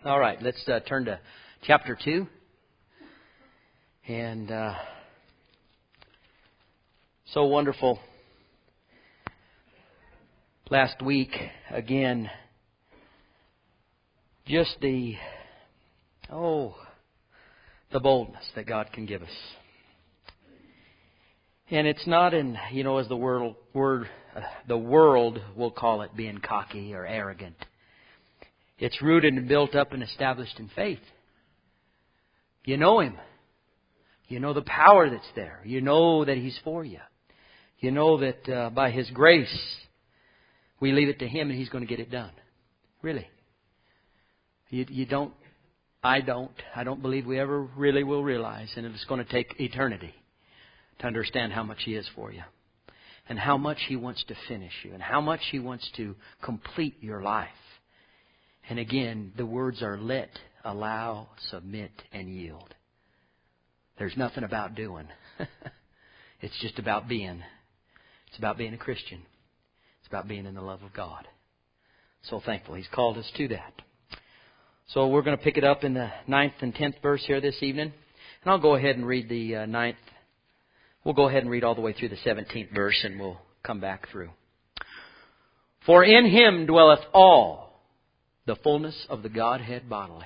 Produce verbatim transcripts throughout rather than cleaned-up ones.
All right, let's uh, turn to chapter two. And uh, so wonderful. Last week, again, just the, oh, the boldness that God can give us. And it's not in, you know, as the world, word, uh, the world will call it being cocky or arrogant. It's rooted and built up and established in faith. You know Him. You know the power that's there. You know that He's for you. You know that uh, by His grace, we leave it to Him and He's going to get it done. Really. You, you don't, I don't, I don't believe we ever really will realize, and it's going to take eternity to understand how much He is for you. And how much He wants to finish you. And how much He wants to complete your life. And again, the words are let, allow, submit, and yield. There's nothing about doing. It's just about being. It's about being a Christian. It's about being in the love of God. So thankful He's called us to that. So we're going to pick it up in the ninth and tenth verse here this evening. And I'll go ahead and read the uh, ninth. We'll go ahead and read all the way through the seventeenth verse and we'll come back through. For in Him dwelleth all the fullness of the Godhead bodily.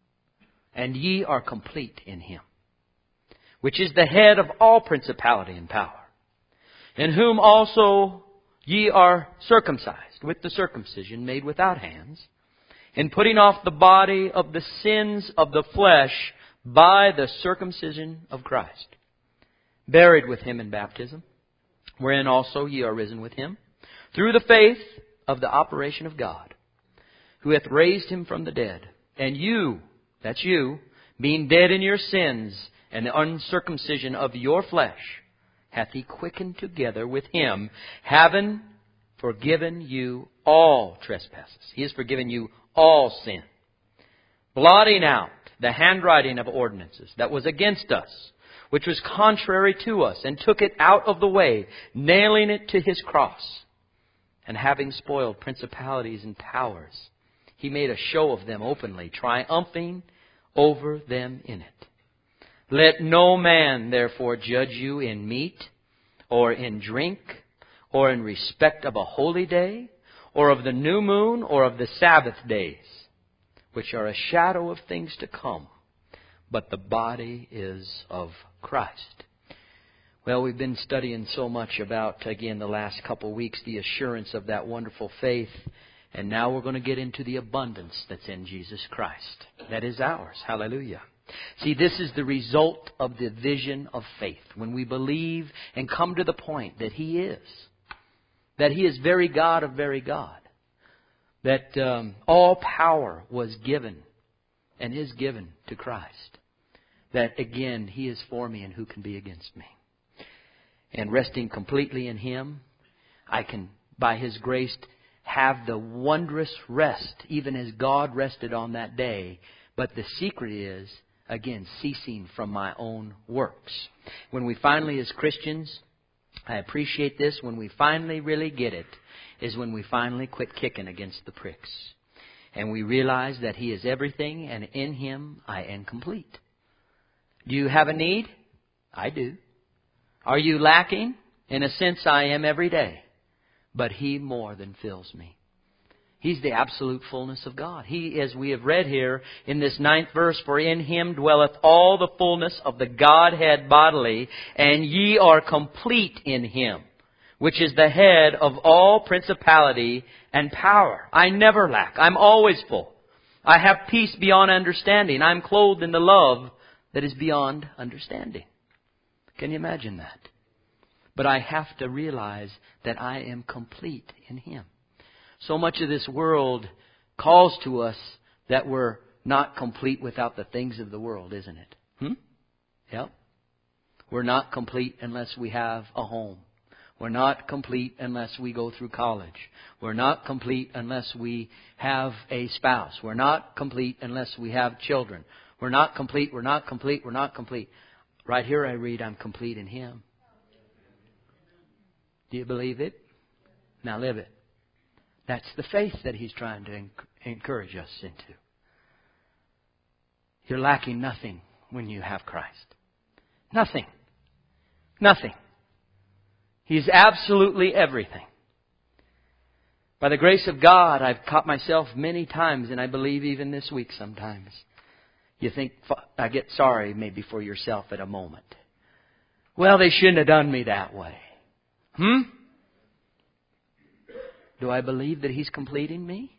And ye are complete in Him, which is the head of all principality and power, in whom also ye are circumcised with the circumcision made without hands, in putting off the body of the sins of the flesh by the circumcision of Christ, buried with Him in baptism, wherein also ye are risen with Him, through the faith of the operation of God, who hath raised Him from the dead. And you, that's you, being dead in your sins and the uncircumcision of your flesh, hath He quickened together with Him, having forgiven you all trespasses. He has forgiven you all sin, blotting out the handwriting of ordinances that was against us, which was contrary to us, and took it out of the way, nailing it to His cross. And having spoiled principalities and powers, He made a show of them openly, triumphing over them in it. Let no man therefore judge you in meat, or in drink, or in respect of a holy day, or of the new moon, or of the Sabbath days, which are a shadow of things to come, but the body is of Christ. Well, we've been studying so much about, again, the last couple of weeks, the assurance of that wonderful faith. And now we're going to get into the abundance that's in Jesus Christ. That is ours. Hallelujah. See, this is the result of the vision of faith. When we believe and come to the point that He is. That He is very God of very God. That um, all power was given and is given to Christ. That again, He is for me and who can be against me. And resting completely in Him, I can, by His grace, have the wondrous rest, even as God rested on that day. But the secret is, again, ceasing from my own works. When we finally, as Christians, I appreciate this, when we finally really get it, is when we finally quit kicking against the pricks. And we realize that He is everything, and in Him I am complete. Do you have a need? I do. Are you lacking? In a sense, I am every day. But He more than fills me. He's the absolute fullness of God. He, as we have read here in this ninth verse, for in Him dwelleth all the fullness of the Godhead bodily, and ye are complete in Him, which is the head of all principality and power. I never lack. I'm always full. I have peace beyond understanding. I'm clothed in the love that is beyond understanding. Can you imagine that? But I have to realize that I am complete in Him. So much of this world calls to us that we're not complete without the things of the world, isn't it? Hmm? Yep. We're not complete unless we have a home. We're not complete unless we go through college. We're not complete unless we have a spouse. We're not complete unless we have children. We're not complete, we're not complete, we're not complete. Right here I read, I'm complete in Him. Do you believe it? Now live it. That's the faith that He's trying to encourage us into. You're lacking nothing when you have Christ. Nothing. Nothing. He's absolutely everything. By the grace of God, I've caught myself many times, and I believe even this week sometimes. You think, I get sorry maybe for yourself at a moment. Well, they shouldn't have done me that way. Hmm? Do I believe that He's completing me?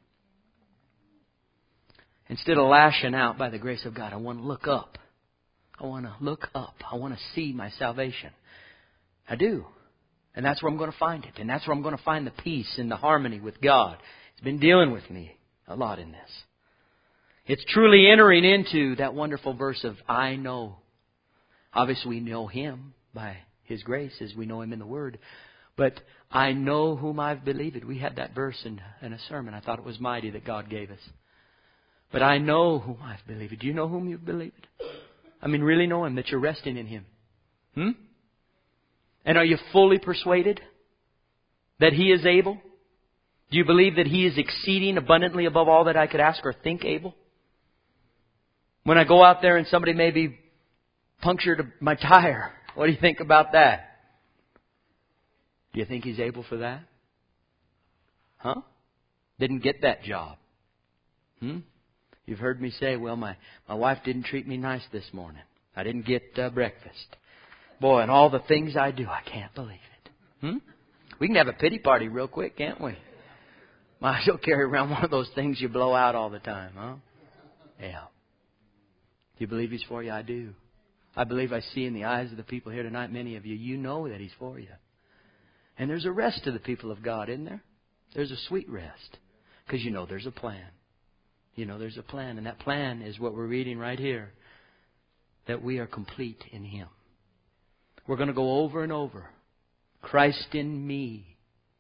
Instead of lashing out by the grace of God, I want to look up. I want to look up. I want to see my salvation. I do. And that's where I'm going to find it. And that's where I'm going to find the peace and the harmony with God. He's been dealing with me a lot in this. It's truly entering into that wonderful verse of I know. Obviously we know Him by His grace as we know Him in the Word. But I know whom I've believed. We had that verse in, in a sermon. I thought it was mighty that God gave us. But I know whom I've believed. Do you know whom you've believed? I mean, really know Him, that you're resting in Him. Hmm? And are you fully persuaded that He is able? Do you believe that He is exceeding abundantly above all that I could ask or think able? When I go out there and somebody maybe punctured my tire, what do you think about that? Do you think He's able for that? Huh? Didn't get that job. Hmm? You've heard me say, well, my, my wife didn't treat me nice this morning. I didn't get uh, breakfast. Boy, and all the things I do, I can't believe it. Hmm? We can have a pity party real quick, can't we? Might as well carry around one of those things you blow out all the time, huh? Yeah. Do you believe He's for you? I do. I believe I see in the eyes of the people here tonight, many of you, you know that He's for you. And there's a rest to the people of God, isn't there? There's a sweet rest. Because you know there's a plan. You know there's a plan. And that plan is what we're reading right here. That we are complete in Him. We're going to go over and over. Christ in me.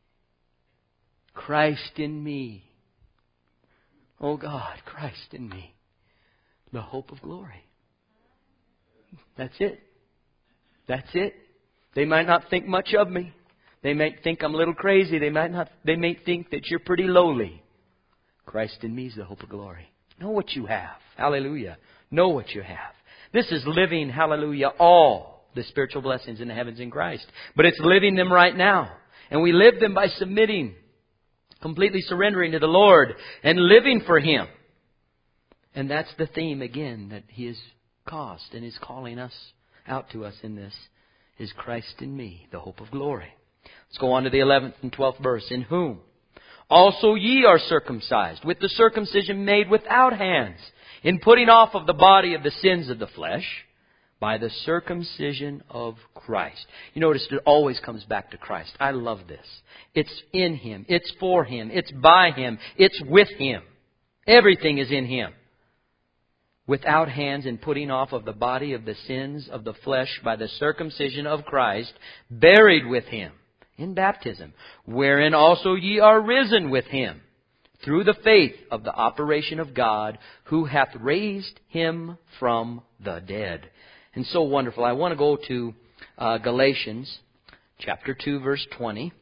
Christ in me. Oh God, Christ in me. The hope of glory. That's it. That's it. They might not think much of me. They might think I'm a little crazy. They might not. They may think that you're pretty lowly. Christ in me is the hope of glory. Know what you have. Hallelujah. Know what you have. This is living, hallelujah, all the spiritual blessings in the heavens in Christ. But it's living them right now. And we live them by submitting, completely surrendering to the Lord and living for Him. And that's the theme, again, that He has caused and is calling us out to us in this, is Christ in me, the hope of glory. Let's go on to the eleventh and twelfth verse. In whom also ye are circumcised, with the circumcision made without hands, in putting off of the body of the sins of the flesh, by the circumcision of Christ. You notice it always comes back to Christ. I love this. It's in Him. It's for Him. It's by Him. It's with Him. Everything is in Him. Without hands, in putting off of the body of the sins of the flesh by the circumcision of Christ, buried with Him in baptism, wherein also ye are risen with Him, through the faith of the operation of God, who hath raised Him from the dead. And so wonderful. I want to go to uh, Galatians chapter two, verse twenty.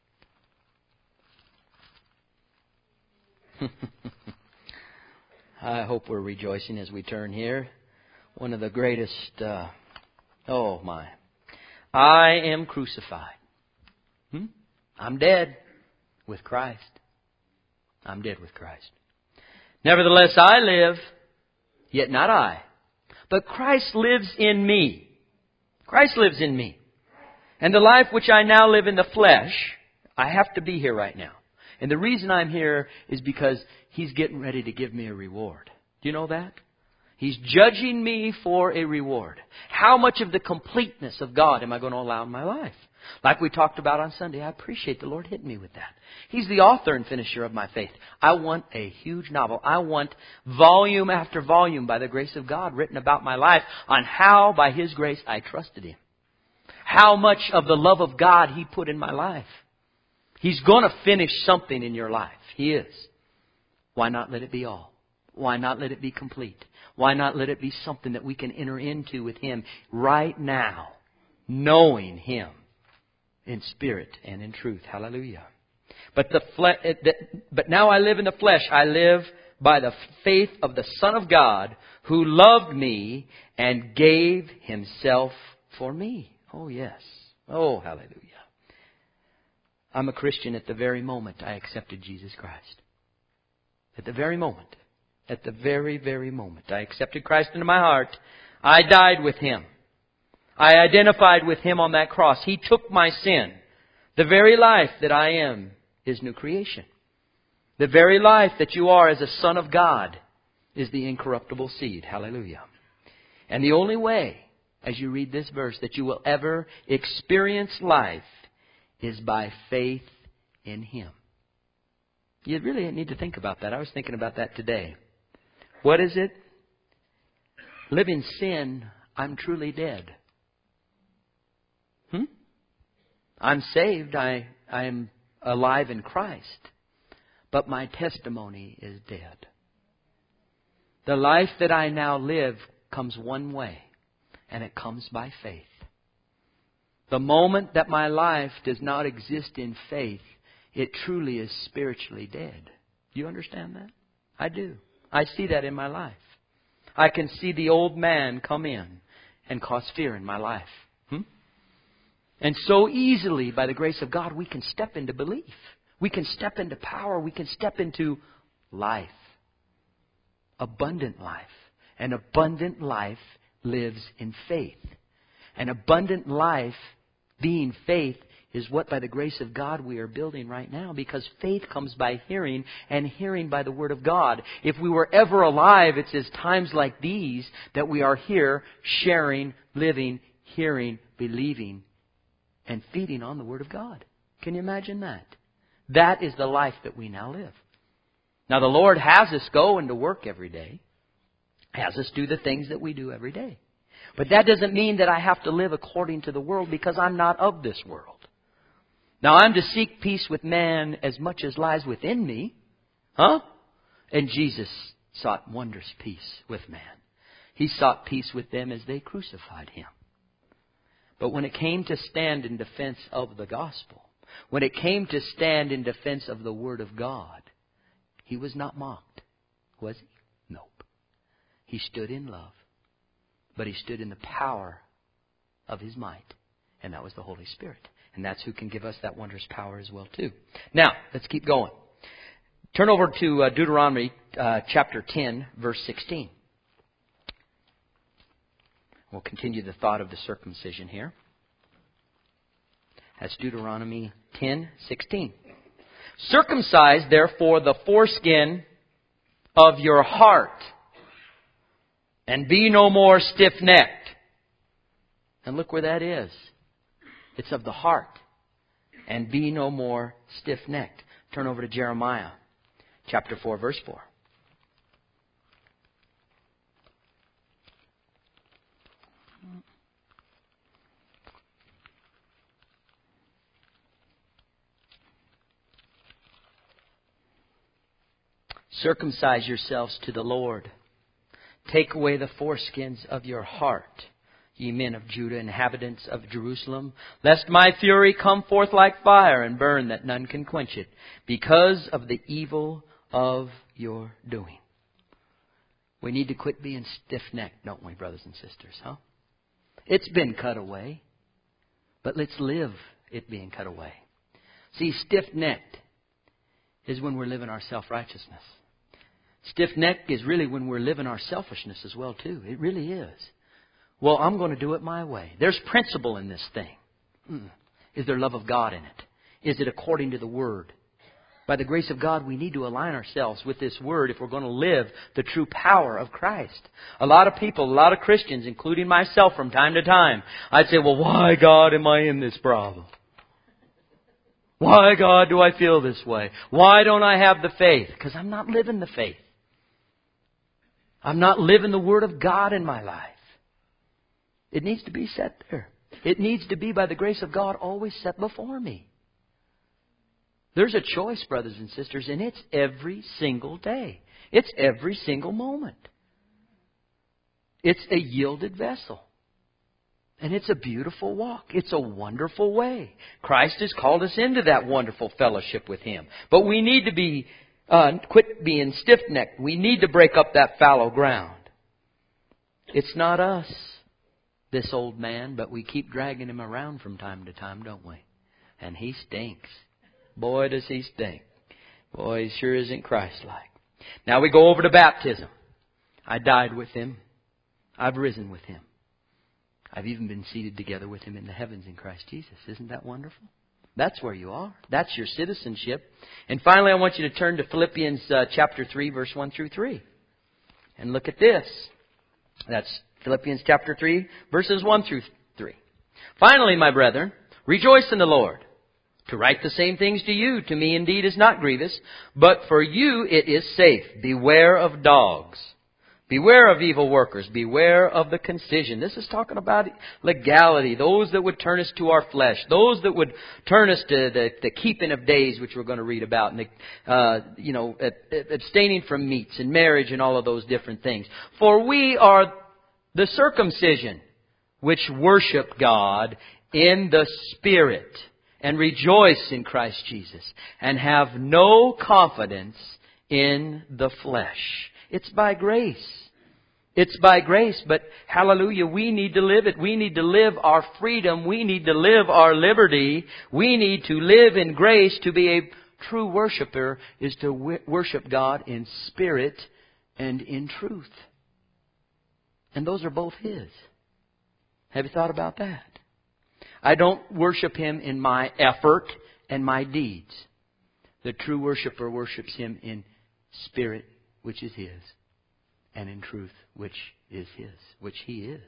I hope we're rejoicing as we turn here. One of the greatest, uh, oh my. I am crucified. Hmm? I'm dead with Christ. I'm dead with Christ. Nevertheless, I live, yet not I. But Christ lives in me. Christ lives in me. And the life which I now live in the flesh, I have to be here right now. And the reason I'm here is because He's getting ready to give me a reward. Do you know that? He's judging me for a reward. How much of the completeness of God am I going to allow in my life? Like we talked about on Sunday, I appreciate the Lord hitting me with that. He's the author and finisher of my faith. I want a huge novel. I want volume after volume by the grace of God written about my life on how, by His grace, I trusted Him. How much of the love of God He put in my life. He's going to finish something in your life. He is. Why not let it be all? Why not let it be complete? Why not let it be something that we can enter into with Him right now, knowing Him in spirit and in truth. Hallelujah. But the fle- but now I live in the flesh. I live by the faith of the Son of God, who loved me and gave Himself for me. Oh, yes. Oh, hallelujah. I'm a Christian at the very moment I accepted Jesus Christ. At the very moment. At the very, very moment I accepted Christ into my heart, I died with Him. I identified with Him on that cross. He took my sin. The very life that I am is new creation. The very life that you are as a son of God is the incorruptible seed. Hallelujah. And the only way, as you read this verse, that you will ever experience life is by faith in Him. You really need to think about that. I was thinking about that today. What is it? Live in sin, I'm truly dead. Hmm? I'm saved. I, I am alive in Christ. But my testimony is dead. The life that I now live comes one way, and it comes by faith. The moment that my life does not exist in faith, it truly is spiritually dead. Do you understand that? I do. I see that in my life. I can see the old man come in and cause fear in my life. Hmm? And so easily, by the grace of God, we can step into belief. We can step into power. We can step into life. Abundant life. An abundant life lives in faith. An abundant life, being faith, is what by the grace of God we are building right now, because faith comes by hearing and hearing by the Word of God. If we were ever alive, it's as times like these that we are here sharing, living, hearing, believing, and feeding on the Word of God. Can you imagine that? That is the life that we now live. Now the Lord has us go into work every day. Has us do the things that we do every day. But that doesn't mean that I have to live according to the world, because I'm not of this world. Now I'm to seek peace with man as much as lies within me. Huh? And Jesus sought wondrous peace with man. He sought peace with them as they crucified Him. But when it came to stand in defense of the gospel, when it came to stand in defense of the Word of God, He was not mocked. Was He? Nope. He stood in love. But He stood in the power of His might. And that was the Holy Spirit. And that's who can give us that wondrous power as well too. Now, let's keep going. Turn over to uh, Deuteronomy uh, chapter ten, verse sixteen. We'll continue the thought of the circumcision here. That's Deuteronomy ten, sixteen. Circumcise, therefore, the foreskin of your heart, and be no more stiff-necked. And look where that is. It's of the heart. And be no more stiff-necked. Turn over to Jeremiah chapter four, verse four. Circumcise yourselves to the Lord. Take away the foreskins of your heart, ye men of Judah, inhabitants of Jerusalem, lest my fury come forth like fire and burn, that none can quench it, because of the evil of your doing. We need to quit being stiff-necked, don't we, brothers and sisters, huh? It's been cut away, but let's live it being cut away. See, stiff-necked is when we're living our self-righteousness. Stiff-necked is really when we're living our selfishness as well, too. It really is. Well, I'm going to do it my way. There's principle in this thing. Mm. Is there love of God in it? Is it according to the Word? By the grace of God, we need to align ourselves with this Word if we're going to live the true power of Christ. A lot of people, a lot of Christians, including myself from time to time, I'd say, well, why, God, am I in this problem? Why, God, do I feel this way? Why don't I have the faith? Because I'm not living the faith. I'm not living the Word of God in my life. It needs to be set there. It needs to be, by the grace of God, always set before me. There's a choice, brothers and sisters, and it's every single day. It's every single moment. It's a yielded vessel. And it's a beautiful walk. It's a wonderful way. Christ has called us into that wonderful fellowship with Him. But we need to be Uh, quit being stiff-necked. We need to break up that fallow ground. It's not us, this old man, but we keep dragging him around from time to time, don't we? And he stinks. Boy, does he stink. Boy, he sure isn't Christ-like. Now we go over to baptism. I died with Him. I've risen with Him. I've even been seated together with Him in the heavens in Christ Jesus. Isn't that wonderful? That's where you are. That's your citizenship. And finally, I want you to turn to Philippians uh, chapter three, verse one through three. And look at this. That's Philippians chapter three, verses one through three. Finally, my brethren, rejoice in the Lord. To write the same things to you, to me indeed is not grievous, but for you it is safe. Beware of dogs. Beware of evil workers. Beware of the concision. This is talking about legality. Those that would turn us to our flesh. Those that would turn us to the, the keeping of days, which we're going to read about. And the, uh, you know, abstaining from meats and marriage and all of those different things. For we are the circumcision, which worship God in the Spirit. And rejoice in Christ Jesus. And have no confidence in the flesh. It's by grace. It's by grace, but hallelujah, we need to live it. We need to live our freedom. We need to live our liberty. We need to live in grace. To be a true worshiper is to worship God in spirit and in truth. And those are both His. Have you thought about that? I don't worship Him in my effort and my deeds. The true worshiper worships Him in spirit, which is His, and in truth, which is His, which He is.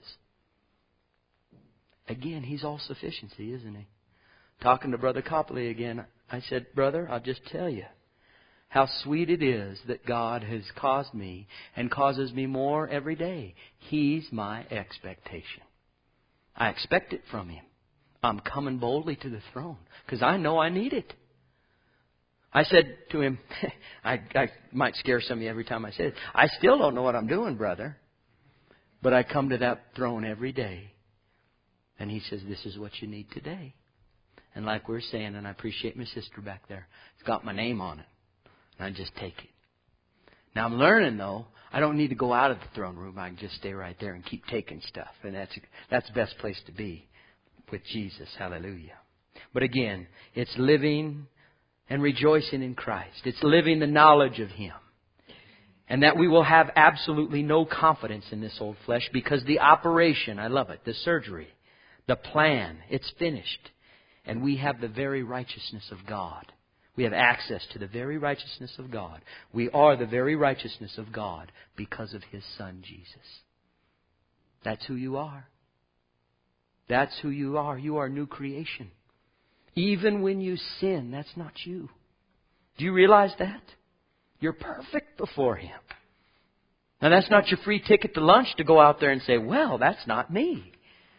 Again, He's all sufficiency, isn't He? Talking to Brother Copley again, I said, Brother, I'll just tell you how sweet it is that God has caused me and causes me more every day. He's my expectation. I expect it from Him. I'm coming boldly to the throne because I know I need it. I said to him, I, I might scare some of you every time I say it. I still don't know what I'm doing, brother. But I come to that throne every day. And he says, this is what you need today. And like we're saying, and I appreciate my sister back there, it's got my name on it. And I just take it. Now I'm learning, though, I don't need to go out of the throne room. I can just stay right there and keep taking stuff. And that's that's the best place to be. With Jesus. Hallelujah. But again, it's living and rejoicing in Christ. It's living the knowledge of Him. And that we will have absolutely no confidence in this old flesh because the operation, I love it, the surgery, the plan, it's finished. And we have the very righteousness of God. We have access to the very righteousness of God. We are the very righteousness of God because of His Son, Jesus. That's who you are. That's who you are. You are a new creation. Even when you sin, that's not you. Do you realize that? You're perfect before Him. Now that's not your free ticket to lunch to go out there and say, well, that's not me.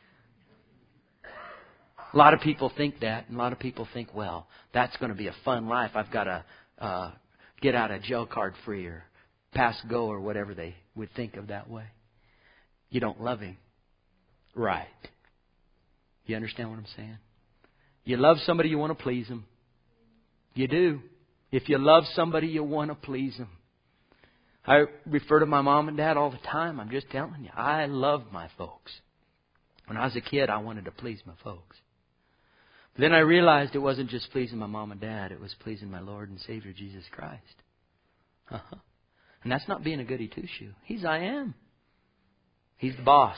A lot of people think that. And a lot of people think, well, that's going to be a fun life. I've got a uh, get out of jail card free or pass go or whatever they would think of that way. You don't love Him. Right. You understand what I'm saying? You love somebody, you want to please them. You do. If you love somebody, you want to please them. I refer to my mom and dad all the time. I'm just telling you. I love my folks. When I was a kid, I wanted to please my folks. But then I realized it wasn't just pleasing my mom and dad. It was pleasing my Lord and Savior, Jesus Christ. Uh-huh. And that's not being a goody two-shoe. He's I am. He's the boss.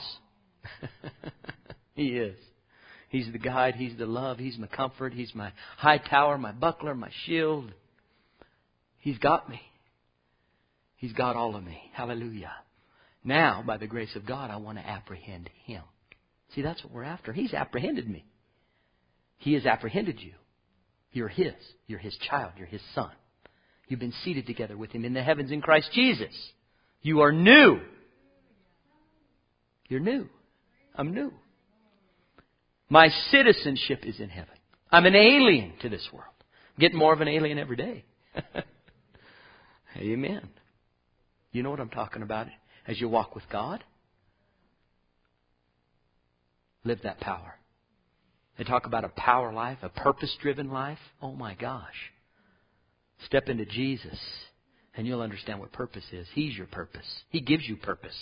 He is. He's the guide. He's the love. He's my comfort. He's my high tower, my buckler, my shield. He's got me. He's got all of me. Hallelujah. Now, by the grace of God, I want to apprehend Him. See, that's what we're after. He's apprehended me. He has apprehended you. You're His. You're His child. You're His son. You've been seated together with Him in the heavens in Christ Jesus. You are new. You're new. I'm new. My citizenship is in heaven. I'm an alien to this world. I'm getting more of an alien every day. Amen. You know what I'm talking about as you walk with God? Live that power. They talk about a power life, a purpose-driven life. Oh my gosh. Step into Jesus And you'll understand what purpose is. He's your purpose. He gives you purpose.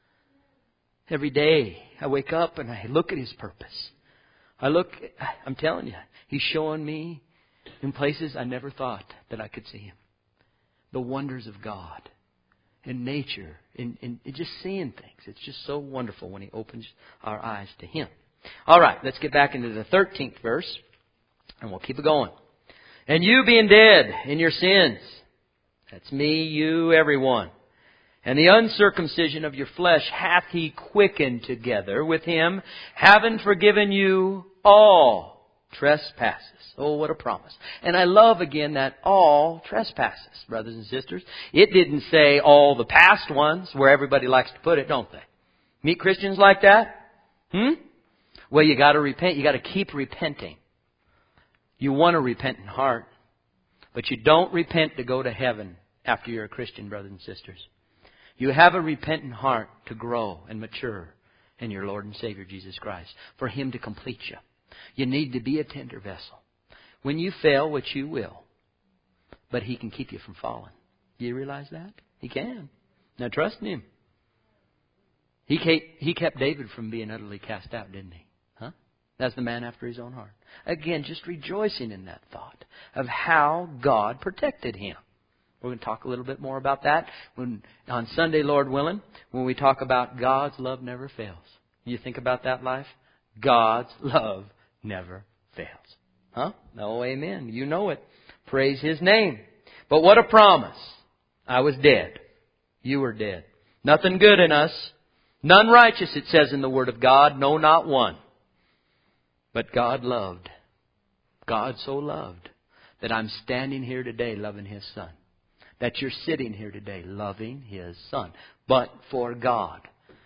Every day I wake up and I look at His purpose. I look, I'm telling you, He's showing me in places I never thought that I could see Him. The wonders of God in nature, in, in, in just seeing things. It's just so wonderful when He opens our eyes to Him. All right, let's get back into the thirteenth verse, and we'll keep it going. And you being dead in your sins, that's me, you, everyone, and the uncircumcision of your flesh hath He quickened together with Him, having forgiven you all trespasses. Oh, what a promise. And I love again that all trespasses, brothers and sisters. It didn't say all the past ones, where everybody likes to put it, don't they? Meet Christians like that? Hmm? Well, you got to repent. You got to keep repenting. You want a repentant heart, but you don't repent to go to heaven after you're a Christian, brothers and sisters. You have a repentant heart to grow and mature in your Lord and Savior Jesus Christ, for Him to complete you. You need to be a tender vessel. When you fail, which you will, but He can keep you from falling. Do you realize that? He can. Now trust in Him. He kept, he kept David from being utterly cast out, didn't He? Huh? That's the man after His own heart. Again, just rejoicing in that thought of how God protected him. We're going to talk a little bit more about that when on Sunday, Lord willing, when we talk about God's love never fails. You think about that life? God's love never fails. Huh? No, amen. You know it. Praise His name. But what a promise. I was dead. You were dead. Nothing good in us. None righteous, it says in the Word of God. No, not one. But God loved. God so loved that I'm standing here today loving His Son. That you're sitting here today loving His Son. But for God,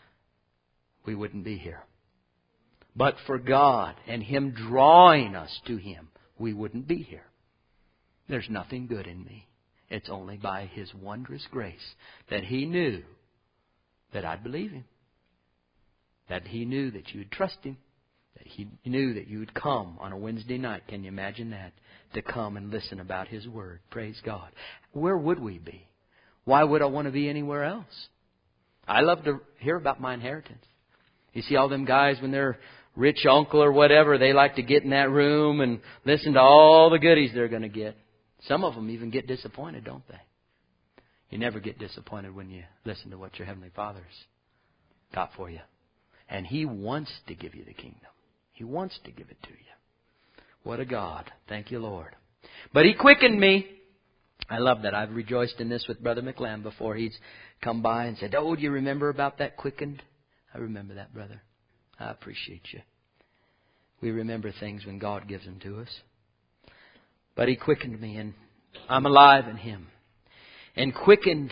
we wouldn't be here. But for God and Him drawing us to Him, we wouldn't be here. There's nothing good in me. It's only by His wondrous grace that He knew that I'd believe Him. That He knew that you would trust Him. That He knew that you would come on a Wednesday night. Can you imagine that? To come and listen about His Word. Praise God. Where would we be? Why would I want to be anywhere else? I love to hear about my inheritance. You see all them guys when they're rich uncle or whatever, they like to get in that room and listen to all the goodies they're going to get. Some of them even get disappointed, don't they? You never get disappointed when you listen to what your Heavenly Father's got for you. And He wants to give you the kingdom. He wants to give it to you. What a God. Thank you, Lord. But He quickened me. I love that. I've rejoiced in this with Brother McLam before he's come by and said, oh, do you remember about that quickened? I remember that, brother. I appreciate you. We remember things when God gives them to us. But He quickened me, and I'm alive in Him. And quickened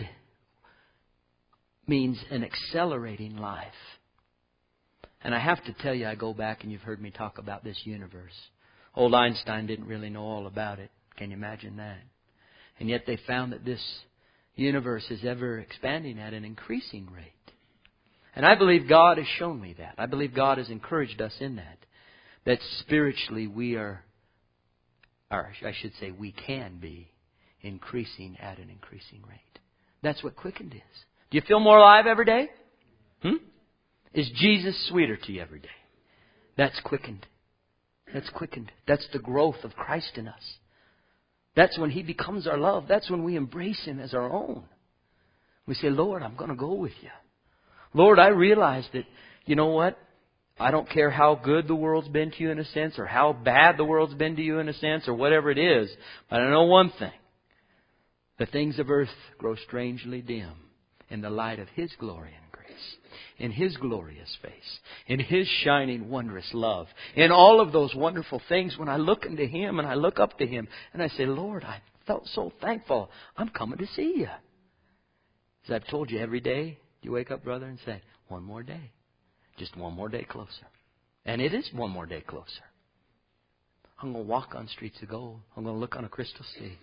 means an accelerating life. And I have to tell you, I go back and you've heard me talk about this universe. Old Einstein didn't really know all about it. Can you imagine that? And yet they found that this universe is ever expanding at an increasing rate. And I believe God has shown me that. I believe God has encouraged us in that. That spiritually we are, or I should say we can be, increasing at an increasing rate. That's what quickened is. Do you feel more alive every day? Hmm? Is Jesus sweeter to you every day? That's quickened. That's quickened. That's the growth of Christ in us. That's when He becomes our love. That's when we embrace Him as our own. We say, Lord, I'm going to go with you. Lord, I realize that, you know what? I don't care how good the world's been to you in a sense, or how bad the world's been to you in a sense, or whatever it is. But I know one thing. The things of earth grow strangely dim in the light of His glory and grace. In His glorious face. In His shining, wondrous love. In all of those wonderful things, when I look into Him and I look up to Him and I say, Lord, I felt so thankful. I'm coming to see you. As I've told you, every day you wake up, brother, and say, one more day. Just one more day closer. And it is one more day closer. I'm going to walk on streets of gold. I'm going to look on a crystal sea.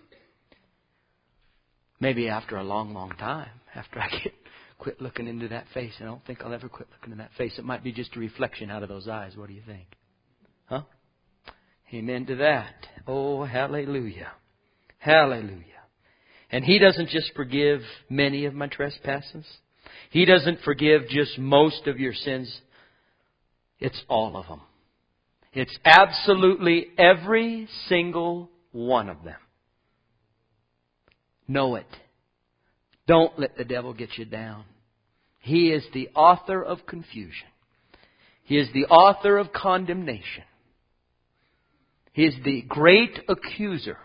Maybe after a long, long time, after I get quit looking into that face. And I don't think I'll ever quit looking in that face. It might be just a reflection out of those eyes. What do you think? Huh? Amen to that. Oh, hallelujah. Hallelujah. And He doesn't just forgive many of my trespasses. He doesn't forgive just most of your sins. It's all of them. It's absolutely every single one of them. Know it. Don't let the devil get you down. He is the author of confusion. He is the author of condemnation. He is the great accuser.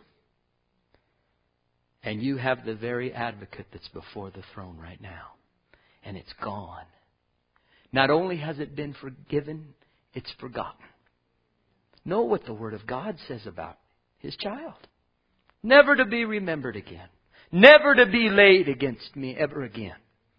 And you have the very advocate that's before the throne right now. And it's gone. Not only has it been forgiven, it's forgotten. Know what the Word of God says about His child. Never to be remembered again. Never to be laid against me ever again.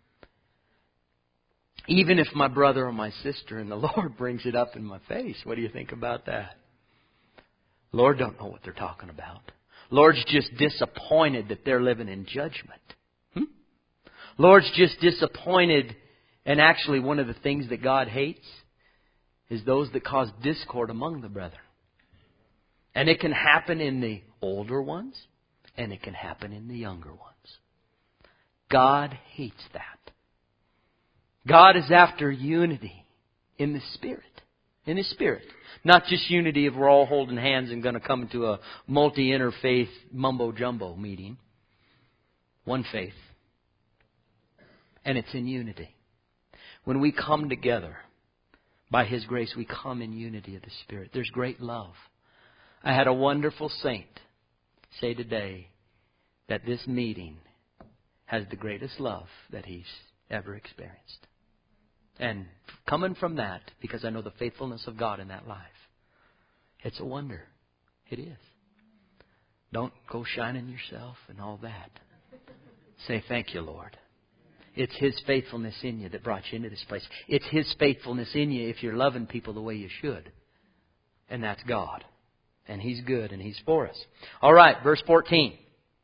Even if my brother or my sister in the Lord brings it up in my face, what do you think about that? Lord don't know what they're talking about. Lord's just disappointed that they're living in judgment. Hmm? Lord's just disappointed. And actually one of the things that God hates is those that cause discord among the brethren. And it can happen in the older ones. And it can happen in the younger ones. God hates that. God is after unity in the Spirit. In His Spirit. Not just unity of we're all holding hands and going to come into a multi-interfaith mumbo-jumbo meeting. One faith. And it's in unity. When we come together, by His grace, we come in unity of the Spirit. There's great love. I had a wonderful saint say today that this meeting has the greatest love that he's ever experienced. And coming from that, because I know the faithfulness of God in that life, it's a wonder. It is. Don't go shining yourself and all that. Say, thank you, Lord. It's His faithfulness in you that brought you into this place. It's His faithfulness in you if you're loving people the way you should. And that's God. And He's good and He's for us. All right, verse fourteen.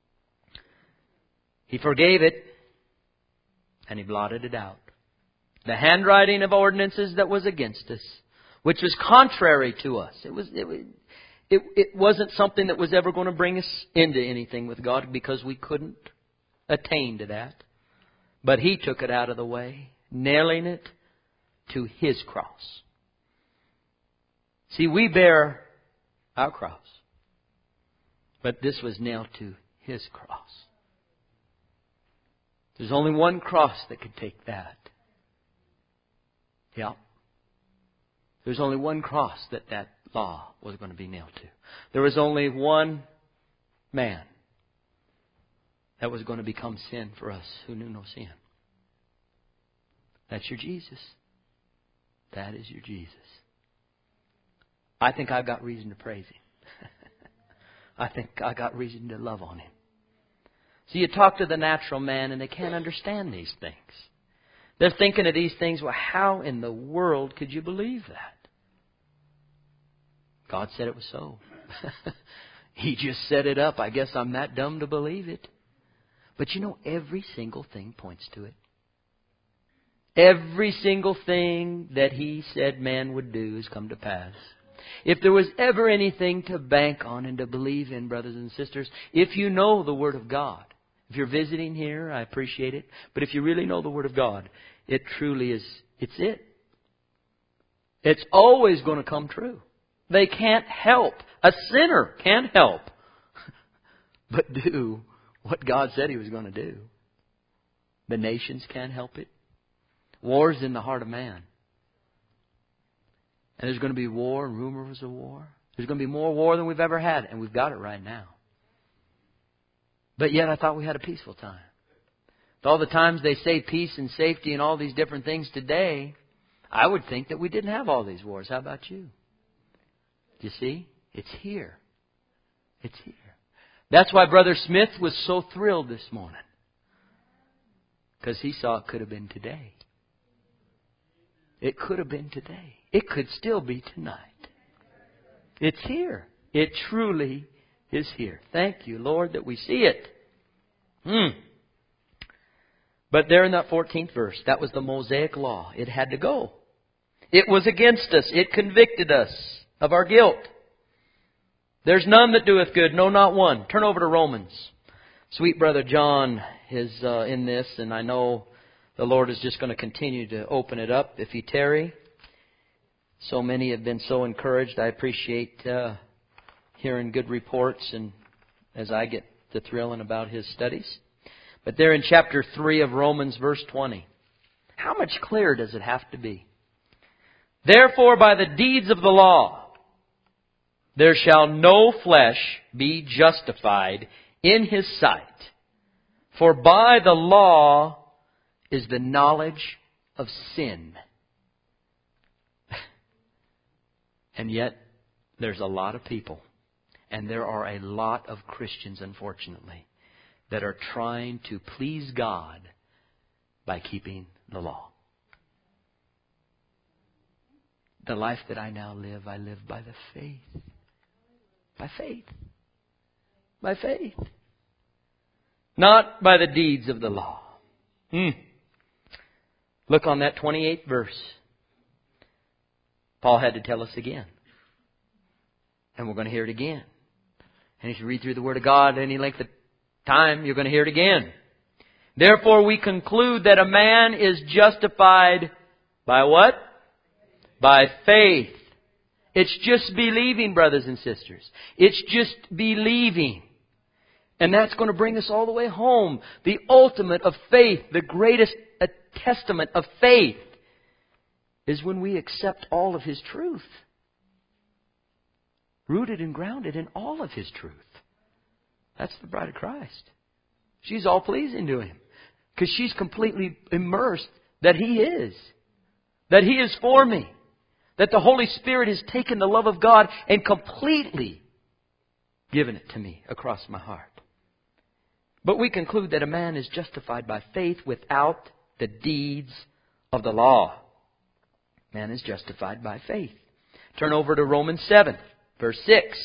He forgave it and He blotted it out. The handwriting of ordinances that was against us, which was contrary to us. It was, it, it, it wasn't something that was ever going to bring us into anything with God because we couldn't attain to that. But He took it out of the way, nailing it to His cross. See, we bear our cross. But this was nailed to His cross. There's only one cross that could take that. Yeah. There's only one cross that that law was going to be nailed to. There was only one man that was going to become sin for us who knew no sin. That's your Jesus. That is your Jesus. I think I've got reason to praise Him. I think I got reason to love on Him. So you talk to the natural man and they can't understand these things. They're thinking of these things, well, how in the world could you believe that? God said it was so. He just set it up. I guess I'm that dumb to believe it. But you know, every single thing points to it. Every single thing that He said man would do has come to pass. If there was ever anything to bank on and to believe in, brothers and sisters, if you know the Word of God, if you're visiting here, I appreciate it. But if you really know the Word of God, it truly is, it's it. It's always going to come true. They can't help. A sinner can't help but do what God said He was going to do. The nations can't help it. War's in the heart of man. And there's going to be war and rumors of war. There's going to be more war than we've ever had. And we've got it right now. But yet I thought we had a peaceful time. With all the times they say peace and safety and all these different things today, I would think that we didn't have all these wars. How about you? You see? It's here. It's here. That's why Brother Smith was so thrilled this morning. Because he saw it could have been today. It could have been today. It could still be tonight. It's here. It truly is here. Thank you, Lord, that we see it. Hmm. But there in that fourteenth verse, that was the Mosaic law. It had to go. It was against us. It convicted us of our guilt. There's none that doeth good, no, not one. Turn over to Romans. Sweet Brother John is uh, in this, and I know the Lord is just going to continue to open it up if He tarry. So many have been so encouraged. I appreciate uh, hearing good reports, and as I get to thrilling about his studies. But there in chapter three of Romans, verse twenty, how much clearer does it have to be? Therefore, by the deeds of the law, there shall no flesh be justified in His sight. For by the law is the knowledge of sin. And yet, there's a lot of people, and there are a lot of Christians, unfortunately, that are trying to please God by keeping the law. The life that I now live, I live by the faith. By faith. By faith. Not by the deeds of the law. Hmm. Look on that twenty-eighth verse. Paul had to tell us again. And we're going to hear it again. And if you read through the Word of God any length of time, you're going to hear it again. Therefore we conclude that a man is justified by what? By faith. It's just believing, brothers and sisters. It's just believing. And that's going to bring us all the way home. The ultimate of faith, the greatest testament of faith, is when we accept all of His truth. Rooted and grounded in all of His truth. That's the bride of Christ. She's all pleasing to Him. Because she's completely immersed that He is. That He is for me. That the Holy Spirit has taken the love of God and completely given it to me across my heart. But we conclude that a man is justified by faith without the deeds of the law. Man is justified by faith. Turn over to Romans seven, verse six.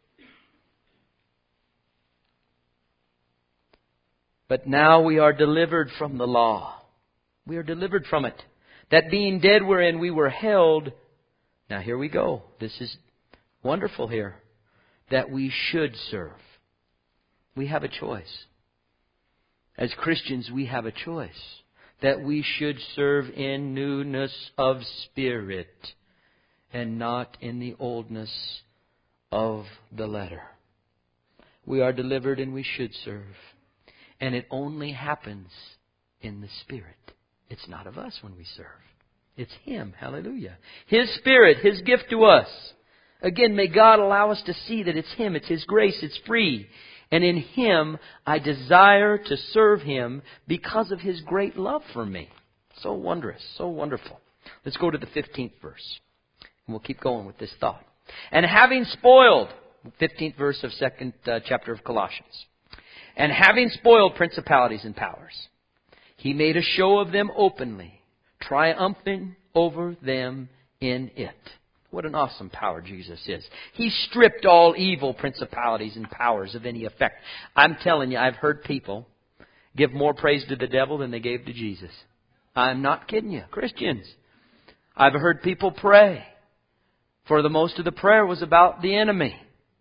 But now we are delivered from the law. We are delivered from it. That being dead wherein we were held. Now here we go. This is wonderful here. That we should serve. We have a choice. As Christians, we have a choice. That we should serve in newness of spirit and not in the oldness of the letter. We are delivered and we should serve. And it only happens in the Spirit. It's not of us when we serve. It's Him. Hallelujah. His Spirit, His gift to us. Again, may God allow us to see that it's Him. It's His grace. It's free. And in Him, I desire to serve Him because of His great love for me. So wondrous. So wonderful. Let's go to the fifteenth verse. And we'll keep going with this thought. And having spoiled, fifteenth verse of second uh, chapter of Colossians. And having spoiled principalities and powers, He made a show of them openly, triumphing over them in it. What an awesome power Jesus is. He stripped all evil principalities and powers of any effect. I'm telling you, I've heard people give more praise to the devil than they gave to Jesus. I'm not kidding you. Christians. I've heard people pray. For the most of the prayer was about the enemy.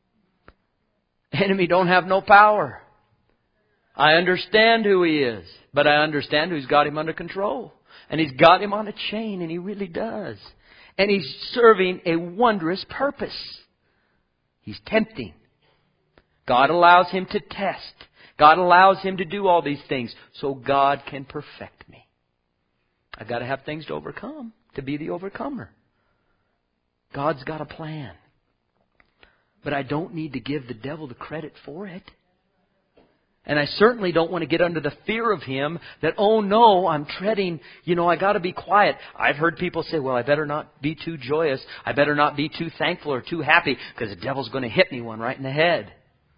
Enemy don't have no power. I understand who he is, but I understand who's got him under control. And he's got him on a chain, and he really does. And he's serving a wondrous purpose. He's tempting. God allows him to test. God allows him to do all these things so God can perfect me. I've got to have things to overcome to be the overcomer. God's got a plan. But I don't need to give the devil the credit for it. And I certainly don't want to get under the fear of him that, oh no, I'm treading, you know, I got to be quiet. I've heard people say, well, I better not be too joyous. I better not be too thankful or too happy because the devil's going to hit me one right in the head.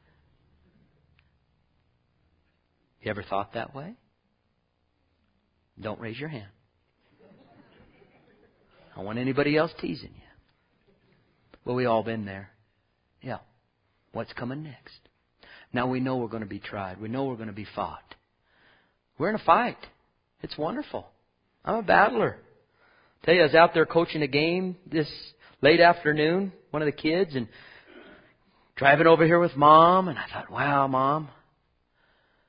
You ever thought that way? Don't raise your hand. I don't want anybody else teasing you. Well, we all been there. Yeah. What's coming next? Now we know we're going to be tried. We know we're going to be fought. We're in a fight. It's wonderful. I'm a battler. I tell you, I was out there coaching a game this late afternoon, one of the kids, and driving over here with Mom, and I thought, wow, Mom,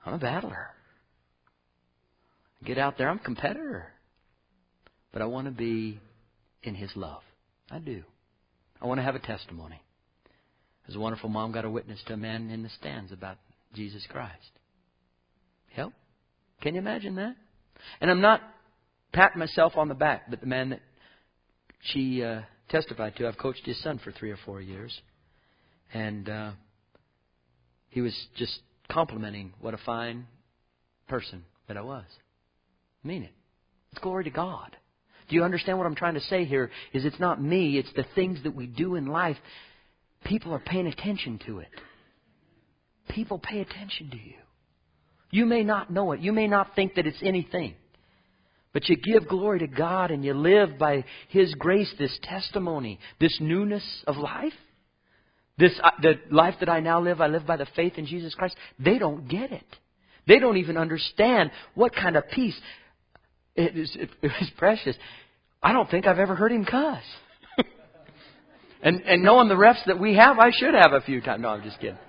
I'm a battler. Get out there, I'm a competitor. But I want to be in His love. I do. I want to have a testimony. As a wonderful mom got a witness to a man in the stands about Jesus Christ. Help? Can you imagine that? And I'm not patting myself on the back, but the man that she uh, testified to, I've coached his son for three or four years. And uh, he was just complimenting what a fine person that I was. I mean it. It's glory to God. Do you understand what I'm trying to say here? Is it's not me, it's the things that we do in life. People are paying attention to it. People pay attention to you. You may not know it. You may not think that it's anything. But you give glory to God and you live by His grace, this testimony, this newness of life. This uh, the life that I now live, I live by the faith in Jesus Christ. They don't get it. They don't even understand what kind of peace. It is it, it was precious. I don't think I've ever heard him cuss. and and knowing the refs that we have, I should have a few times. No, I'm just kidding.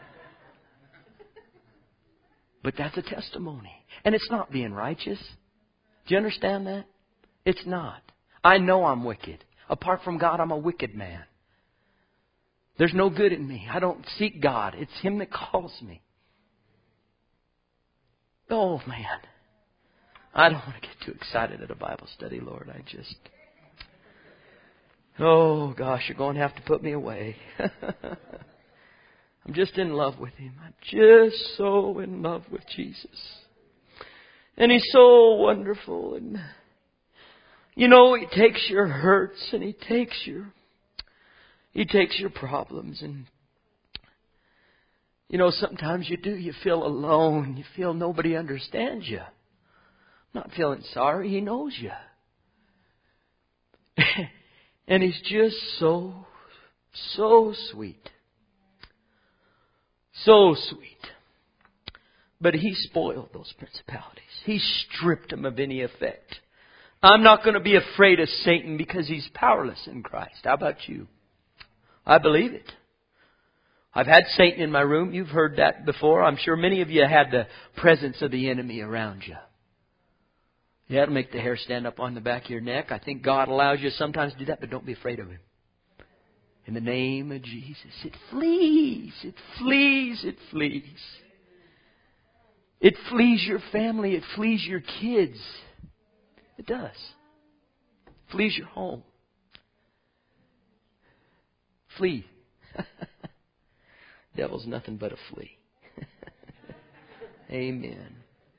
But that's a testimony. And it's not being righteous. Do you understand that? It's not. I know I'm wicked. Apart from God, I'm a wicked man. There's no good in me. I don't seek God. It's Him that calls me. Oh, man. I don't want to get too excited at a Bible study, Lord. I just... Oh, gosh, you're going to have to put me away. I'm just in love with Him. I'm just so in love with Jesus. And He's so wonderful. And, you know, He takes your hurts and He takes your... He takes your problems. And, you know, sometimes you do. You feel alone. You feel nobody understands you. Not feeling sorry. He knows you. And He's just so, so sweet. So sweet. But He spoiled those principalities. He stripped them of any effect. I'm not going to be afraid of Satan because he's powerless in Christ. How about you? I believe it. I've had Satan in my room. You've heard that before. I'm sure many of you had the presence of the enemy around you. Yeah, it'll make the hair stand up on the back of your neck. I think God allows you sometimes to do that, but don't be afraid of Him. In the name of Jesus, it flees. It flees. It flees. It flees your family. It flees your kids. It does. It flees your home. Flee. Devil's nothing but a flea. Amen.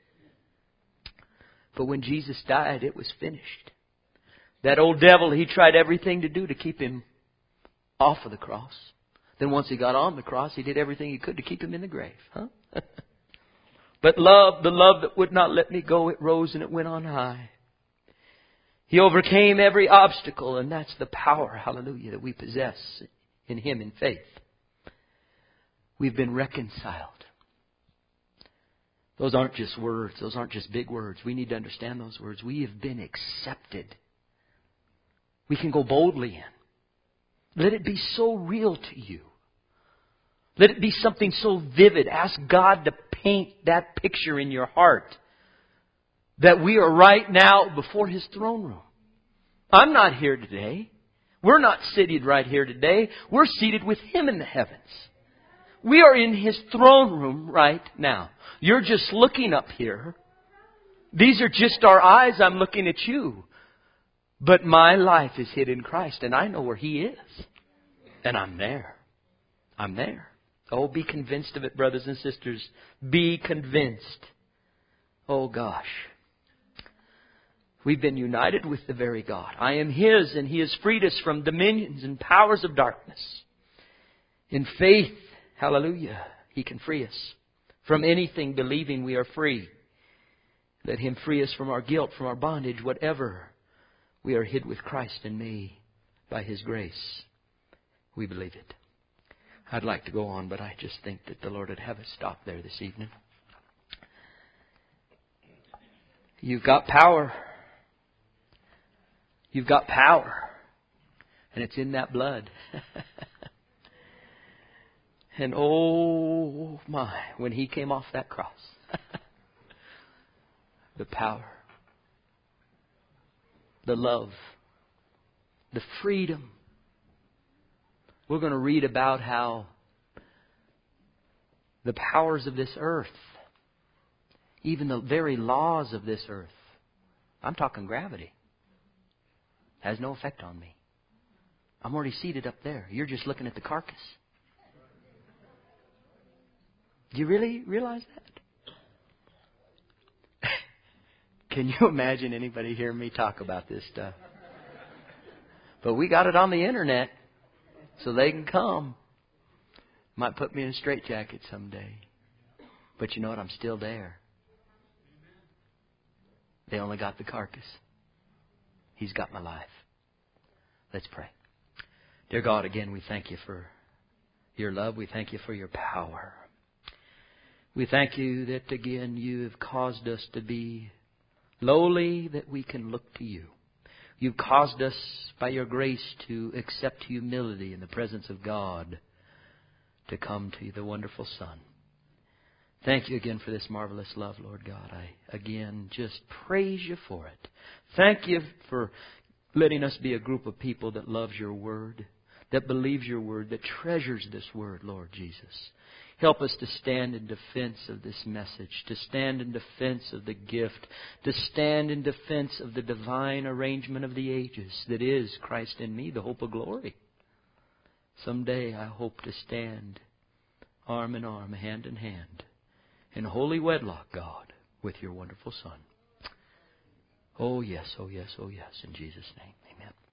But when Jesus died, it was finished. That old devil, he tried everything to do to keep Him off of the cross. Then once He got on the cross, He did everything He could to keep Him in the grave. Huh? But love, the love that would not let me go, it rose and it went on high. He overcame every obstacle, and that's the power, hallelujah, that we possess in Him in faith. We've been reconciled. Those aren't just words. Those aren't just big words. We need to understand those words. We have been accepted. We can go boldly in. Let it be so real to you. Let it be something so vivid. Ask God to paint that picture in your heart. That we are right now before His throne room. I'm not here today. We're not seated right here today. We're seated with Him in the heavens. We are in His throne room right now. You're just looking up here. These are just our eyes. I'm looking at you. But my life is hid in Christ, and I know where He is. And I'm there. I'm there. Oh, be convinced of it, brothers and sisters. Be convinced. Oh, gosh. We've been united with the very God. I am His, and He has freed us from dominions and powers of darkness. In faith, hallelujah, He can free us. From anything believing we are free. Let Him free us from our guilt, from our bondage, whatever. We are hid with Christ in me by His grace. We believe it. I'd like to go on, but I just think that the Lord would have us stop there this evening. You've got power. You've got power. And it's in that blood. And oh my, when He came off that cross. the power, the love, the freedom. We're going to read about how the powers of this earth, even the very laws of this earth, I'm talking gravity, has no effect on me. I'm already seated up there. You're just looking at the carcass. Do you really realize that? Can you imagine anybody hearing me talk about this stuff? But we got it on the internet, so they can come. Might put me in a straitjacket someday. But you know what? I'm still there. They only got the carcass. He's got my life. Let's pray. Dear God, again, we thank you for your love. We thank you for your power. We thank you that, again, you have caused us to be lowly, that we can look to you. You've caused us, by your grace, to accept humility in the presence of God, to come to the wonderful Son. Thank you again for this marvelous love, Lord God. I, again, just praise you for it. Thank you for letting us be a group of people that loves your word, that believes your word, that treasures this word, Lord Jesus. Help us to stand in defense of this message, to stand in defense of the gift, to stand in defense of the divine arrangement of the ages that is Christ in me, the hope of glory. Someday I hope to stand arm in arm, hand in hand, in holy wedlock, God, with your wonderful Son. Oh yes, oh yes, oh yes, in Jesus' name, amen.